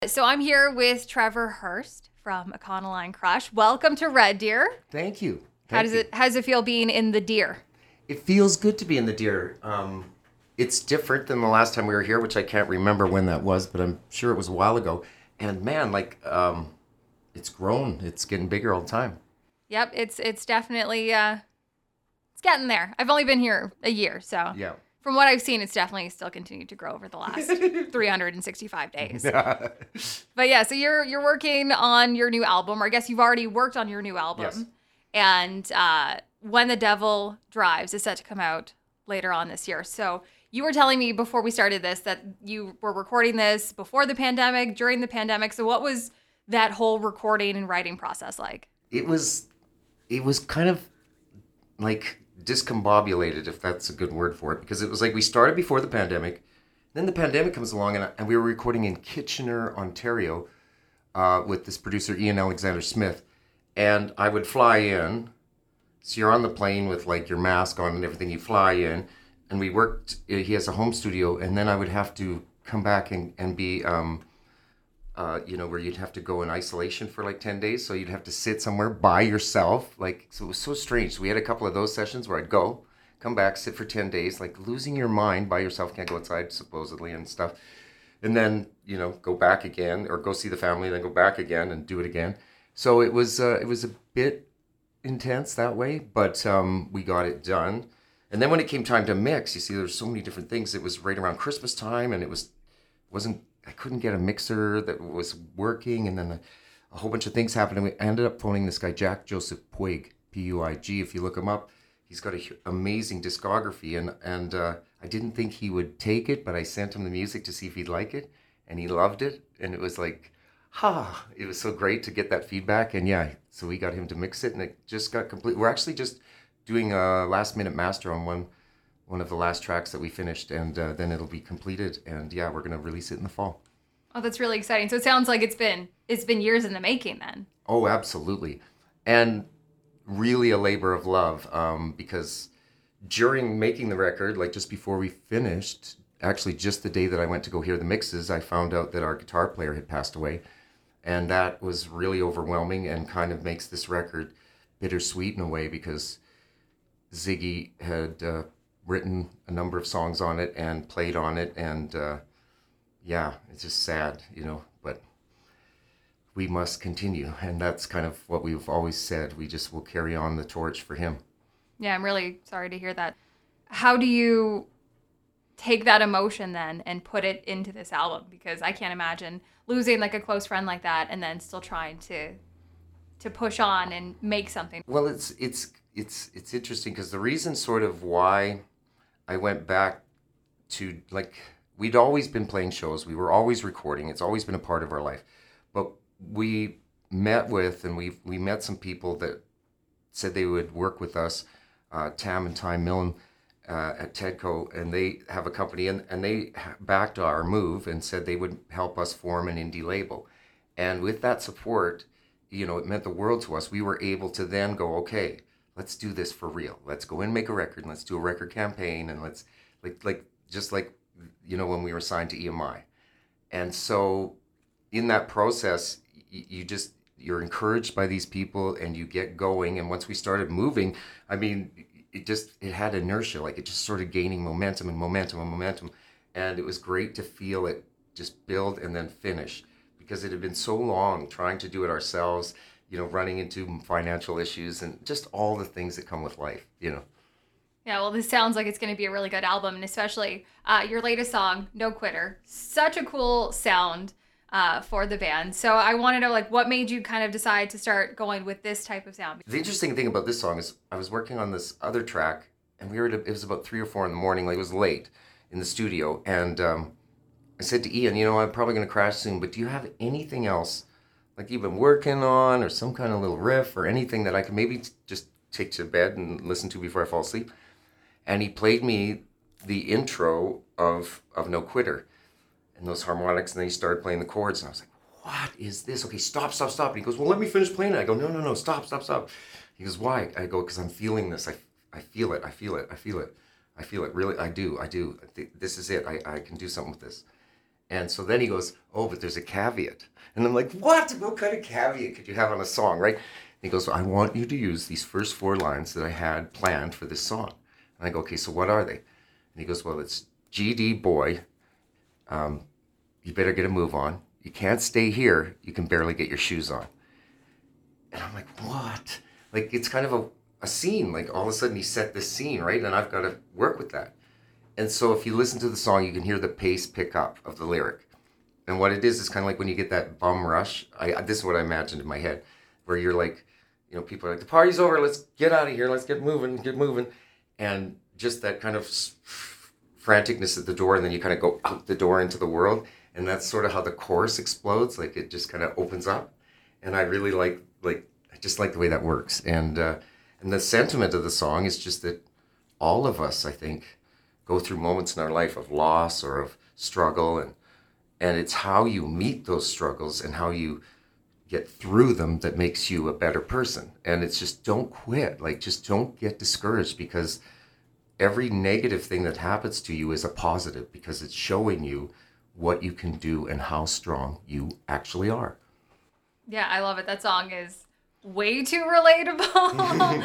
So I'm here with Trevor Hurst from Econoline Crush. Welcome to Red Deer. Thank you. How does it feel being in the Deer? It feels good to be in the Deer. It's different than the last time we were here, which I can't remember when that was, but I'm sure it was a while ago. And man, it's grown. It's getting bigger all the time. Yep, it's definitely it's getting there. I've only been here a year, so Yeah. from what I've seen, it's definitely still continued to grow over the last 365 days. But yeah, so you're working on your new album, or I guess you've already worked on your new album. Yes. And When the Devil Drives is set to come out later on this year. So you were telling me before we started this that you were recording this before the pandemic, during the pandemic. So what was that whole recording and writing process like? It was kind of like discombobulated, if that's a good word for it, because it was like we started before the pandemic, then the pandemic comes along, and we were recording in Kitchener, Ontario, with this producer Ian Alexander Smith, and I would fly in. So you're on the plane with like your mask on and everything. You fly in, and we worked. He has a home studio, and then I would have to come back and be, where you'd have to go in isolation for like 10 days. So you'd have to sit somewhere by yourself. So it was so strange. So we had a couple of those sessions where I'd go, come back, sit for 10 days, like losing your mind by yourself. Can't go outside supposedly and stuff. And then, go back again or go see the family, then go back again and do it again. So it was a bit intense that way, but we got it done. And then when it came time to mix, you see, there's so many different things. It was right around Christmas time, and I couldn't get a mixer that was working, and then a whole bunch of things happened, and we ended up phoning this guy, Jack Joseph Puig, Puig. If you look him up, he's got an amazing discography, and I didn't think he would take it, but I sent him the music to see if he'd like it, and he loved it, and it was like, it was so great to get that feedback, and yeah, so we got him to mix it, and it just got complete. We're actually just doing a last-minute master on one of the last tracks that we finished, and then it'll be completed, and yeah, we're going to release it in the fall. Oh, that's really exciting. So it sounds like it's been years in the making then. Oh, absolutely. And really a labor of love, because during making the record, like just before we finished, actually just the day that I went to go hear the mixes, I found out that our guitar player had passed away, and that was really overwhelming and kind of makes this record bittersweet in a way, because Ziggy had written a number of songs on it and played on it, and it's just sad, but we must continue, and that's kind of what we've always said. We just will carry on the torch for him. Yeah, I'm really sorry to hear that. How do you take that emotion then and put it into this album? Because I can't imagine losing like a close friend like that and then still trying to push on and make something. Well, it's interesting, because the reason sort of why I went back to, like, we'd always been playing shows. We were always recording. It's always been a part of our life. But we met with, and we met some people that said they would work with us, Tam and Ty Milne at Tedco, and they have a company, and they backed our move and said they would help us form an indie label. And with that support, it meant the world to us. We were able to then go, okay, let's do this for real. Let's go and make a record, and let's do a record campaign, and let's just like when we were signed to EMI. And so in that process, you're encouraged by these people, and you get going. And once we started moving, I mean, it had inertia, like it just started gaining momentum. And it was great to feel it just build and then finish, because it had been so long trying to do it ourselves, running into financial issues and just all the things that come with life, Yeah, well, this sounds like it's going to be a really good album, and especially your latest song, No Quitter. Such a cool sound for the band. So I want to know, like, what made you kind of decide to start going with this type of sound? The interesting thing about this song is I was working on this other track, and it was about 3 or 4 in the morning, like it was late in the studio, and I said to Ian, I'm probably going to crash soon, but do you have anything else like you've been working on, or some kind of little riff or anything that I can maybe just take to bed and listen to before I fall asleep? And he played me the intro of No Quitter and those harmonics, and then he started playing the chords, and I was like, what is this? Okay, stop. And he goes, well, let me finish playing it. I go, no, stop. He goes, why? I go, because I'm feeling this. I feel it. Really, I do. This is it. I can do something with this. And so then he goes, oh, but there's a caveat. And I'm like, what? What kind of caveat could you have on a song, right? And he goes, I want you to use these first 4 lines that I had planned for this song. And I go, okay, so what are they? And he goes, well, it's GD boy. You better get a move on. You can't stay here. You can barely get your shoes on. And I'm like, what? Like, it's kind of a scene. Like, all of a sudden he set this scene, right? And I've got to work with that. And so if you listen to the song, you can hear the pace pick up of the lyric. And what it is kind of like when you get that bum rush. This is what I imagined in my head, where you're like, people are like, the party's over, let's get out of here, let's get moving. And just that kind of franticness at the door, and then you kind of go out the door into the world. And that's sort of how the chorus explodes, like it just kind of opens up. And I really I just like the way that works. And the sentiment of the song is just that all of us, I think, go through moments in our life of loss or of struggle, and it's how you meet those struggles and how you get through them that makes you a better person. And it's just, don't quit. Like, just don't get discouraged, because every negative thing that happens to you is a positive, because it's showing you what you can do and how strong you actually are. Yeah, I love it. That song is way too relatable.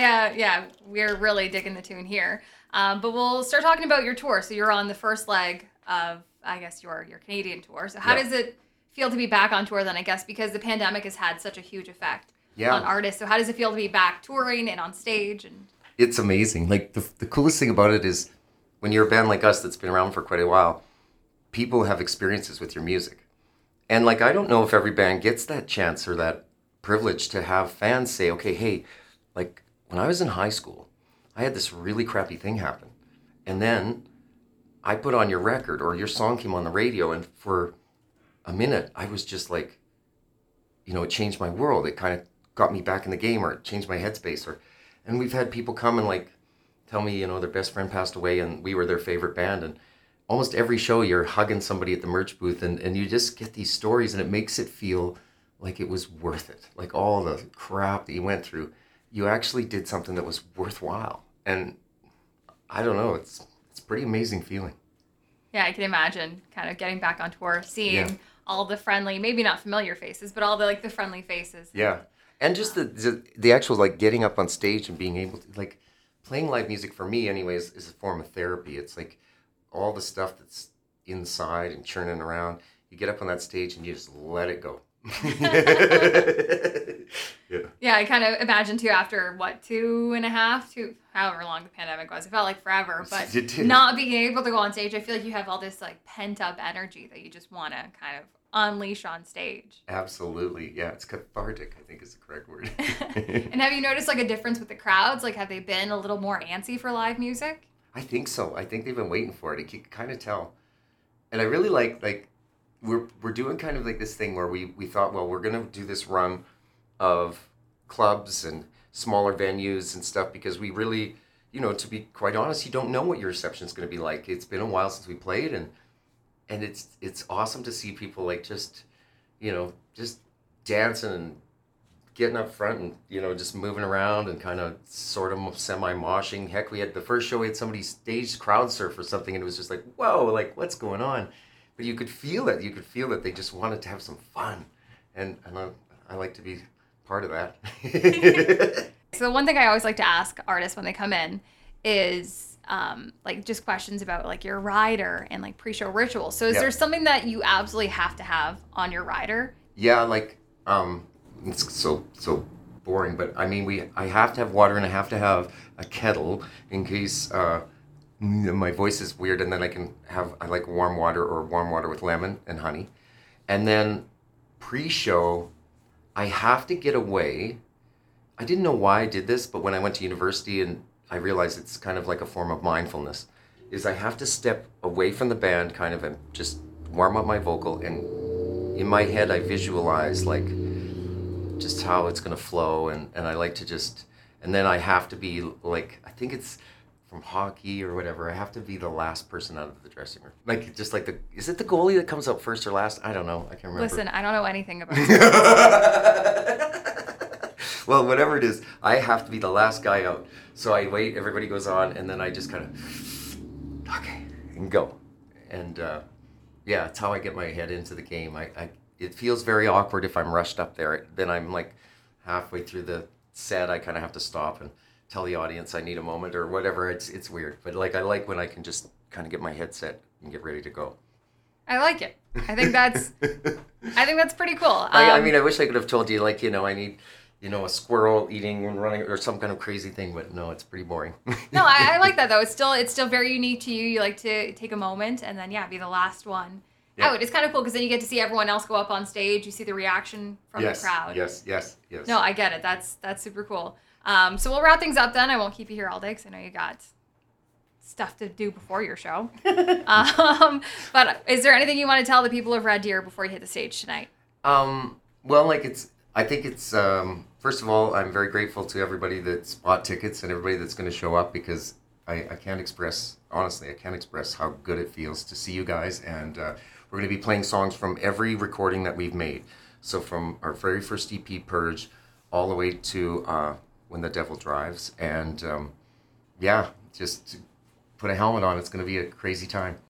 We're really digging the tune here. But we'll start talking about your tour. So you're on the first leg of, I guess, your Canadian tour. So how does it feel to be back on tour then, I guess, because the pandemic has had such a huge effect on artists. So how does it feel to be back touring and on stage? And it's amazing. Like, the coolest thing about it is when you're a band like us that's been around for quite a while, people have experiences with your music. And like, I don't know if every band gets that chance or that privilege to have fans say, okay, hey, like when I was in high school, I had this really crappy thing happen. And then I put on your record, or your song came on the radio, and for a minute, I was just like, it changed my world. It kind of got me back in the game, or it changed my headspace. And we've had people come and like tell me, their best friend passed away and we were their favorite band. And almost every show you're hugging somebody at the merch booth, and you just get these stories, and it makes it feel like it was worth it. Like all the crap that you went through, you actually did something that was worthwhile. And I don't know, it's a pretty amazing feeling. Yeah, I can imagine kind of getting back on tour, seeing all the friendly, maybe not familiar faces, but all the friendly faces. Yeah. And just the actual like getting up on stage and being able to, like, playing live music for me anyways is a form of therapy. It's like all the stuff that's inside and churning around, you get up on that stage and you just let it go. Yeah, I kind of imagine too, after however long the pandemic was, it felt like forever, but not being able to go on stage, I feel like you have all this like pent up energy that you just want to kind of unleash on stage. Absolutely. Yeah, it's cathartic, I think is the correct word. And have you noticed like a difference with the crowds? Like, have they been a little more antsy for live music? I think so. I think they've been waiting for it. You can kind of tell. And I really like we're doing kind of like this thing where we thought, well, we're going to do this run of clubs and smaller venues and stuff, because we really, to be quite honest, you don't know what your reception is going to be like. It's been a while since we played, and it's awesome to see people like just dancing and getting up front and, just moving around and kind of sort of semi-moshing. Heck, we had the first show, we had somebody stage crowd surf or something, and it was just like, whoa, like, what's going on? But you could feel it. You could feel that they just wanted to have some fun. And I like to be part of that. So one thing I always like to ask artists when they come in is like just questions about like your rider and like pre-show rituals. So is there something that you absolutely have to have on your rider? Yeah, like it's so boring, but I mean I have to have water, and I have to have a kettle in case my voice is weird, and then I like warm water, or warm water with lemon and honey. And then pre-show, I have to get away. I didn't know why I did this, but when I went to university and I realized it's kind of like a form of mindfulness, is I have to step away from the band kind of and just warm up my vocal, and in my head I visualize like just how it's going to flow, and I like to just, and then I have to be like, I think it's from hockey or whatever, I have to be the last person out of the dressing room. Like, just like is it the goalie that comes up first or last? I don't know. I can't remember. Listen, I don't know anything about it. Well, whatever it is, I have to be the last guy out. So I wait, everybody goes on, and then I just kind of, okay, and go. And Yeah, it's how I get my head into the game. It feels very awkward if I'm rushed up there. Then I'm like halfway through the set, I kind of have to stop and tell the audience I need a moment or whatever. It's weird, but like I like when I can just kind of get my head set and get ready to go. I like it. I think that's pretty cool. I mean, I wish I could have told you, like, I need, a squirrel eating and running or some kind of crazy thing, but no, it's pretty boring. No, I like that though. It's still very unique to you. You like to take a moment and then be the last one out. It's kind of cool because then you get to see everyone else go up on stage. You see the reaction from the crowd. Yes. No, I get it. That's super cool. So we'll wrap things up then. I won't keep you here all day because I know you got stuff to do before your show. But is there anything you want to tell the people of Red Deer before you hit the stage tonight? Well, I think it's, first of all, I'm very grateful to everybody that's bought tickets and everybody that's going to show up because I can't express, honestly, I can't express how good it feels to see you guys. And we're going to be playing songs from every recording that we've made. So from our very first EP, Purge, all the way to When the Devil Drives. And just put a helmet on. It's going to be a crazy time.